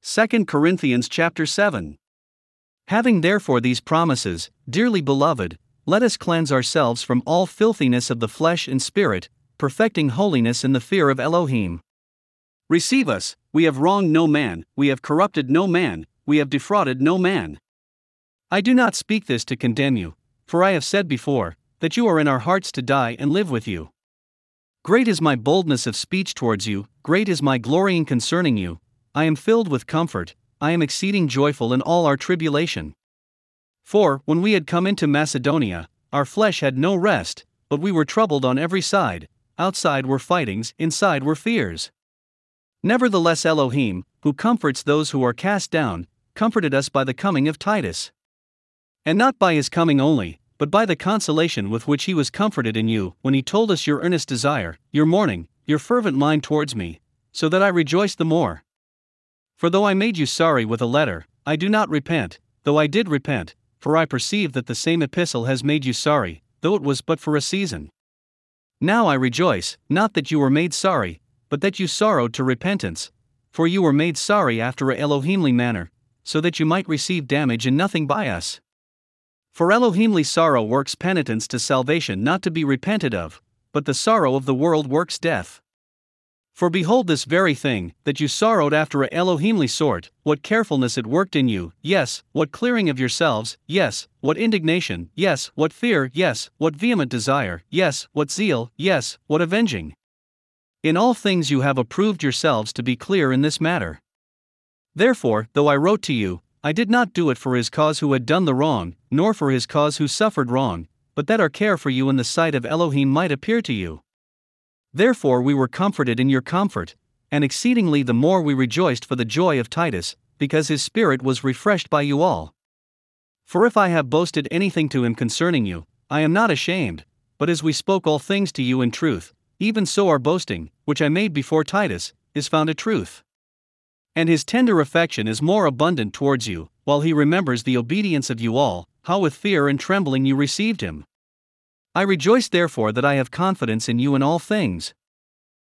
2 Corinthians chapter 7. Having therefore these promises, dearly beloved, let us cleanse ourselves from all filthiness of the flesh and spirit, perfecting holiness in the fear of Elohim. Receive us, we have wronged no man, we have corrupted no man, we have defrauded no man. I do not speak this to condemn you, for I have said before, that you are in our hearts to die and live with you. Great is my boldness of speech towards you, great is my glorying concerning you. I am filled with comfort, I am exceeding joyful in all our tribulation. For, when we had come into Macedonia, our flesh had no rest, but we were troubled on every side, outside were fightings, inside were fears. Nevertheless Elohim, who comforts those who are cast down, comforted us by the coming of Titus. And not by his coming only, but by the consolation with which he was comforted in you, when he told us your earnest desire, your mourning, your fervent mind towards me, so that I rejoiced the more. For though I made you sorry with a letter, I do not repent, though I did repent, for I perceive that the same epistle has made you sorry, though it was but for a season. Now I rejoice, not that you were made sorry, but that you sorrowed to repentance, for you were made sorry after a Elohimly manner, so that you might receive damage in nothing by us. For Elohimly sorrow works penitence to salvation not to be repented of, but the sorrow of the world works death. For behold this very thing, that you sorrowed after a Elohimly sort, what carefulness it worked in you, yes, what clearing of yourselves, yes, what indignation, yes, what fear, yes, what vehement desire, yes, what zeal, yes, what avenging. In all things you have approved yourselves to be clear in this matter. Therefore, though I wrote to you, I did not do it for his cause who had done the wrong, nor for his cause who suffered wrong, but that our care for you in the sight of Elohim might appear to you. Therefore we were comforted in your comfort, and exceedingly the more we rejoiced for the joy of Titus, because his spirit was refreshed by you all. For if I have boasted anything to him concerning you, I am not ashamed, but as we spoke all things to you in truth, even so our boasting, which I made before Titus, is found a truth. And his tender affection is more abundant towards you, while he remembers the obedience of you all, how with fear and trembling you received him. I rejoice therefore that I have confidence in you in all things,